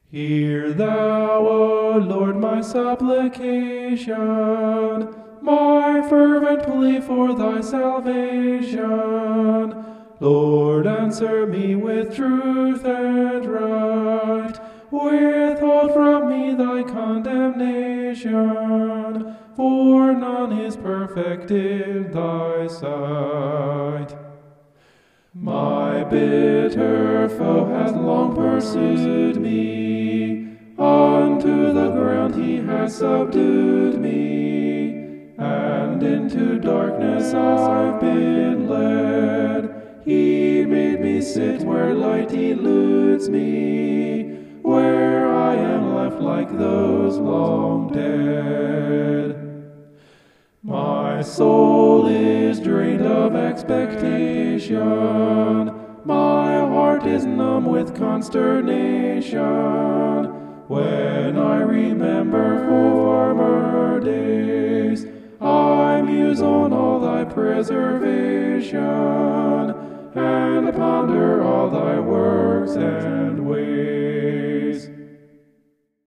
Hear thou, O Lord, my supplication, my fervent plea for thy salvation. Lord, answer me with truth and right. Withhold from me thy condemnation, for none is perfect in thy sight. My bitter foe hath long pursued me, unto the ground he has subdued me, and into darkness I've been led. He made me sit where light eludes me, where I am left like those long dead. My soul is drained of expectation, my heart is numb with consternation, when I remember former days. I muse on all thy preservation, and ponder all thy works and